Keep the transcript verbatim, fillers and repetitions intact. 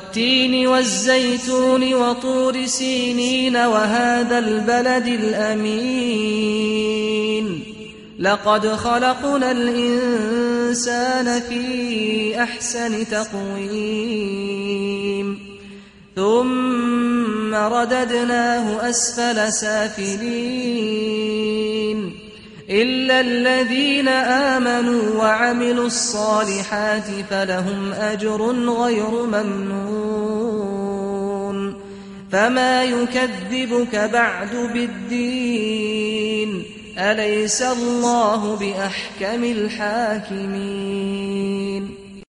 والتين والزيتون وطور سينين وهذا البلد الأمين لقد خلقنا الإنسان في أحسن تقويم ثم رددناه أسفل سافلين إلا الذين آمنوا وعملوا الصالحات فلهم أجر غير ممنون فما يكذبك بعد بالدين أليس الله بأحكم الحاكمين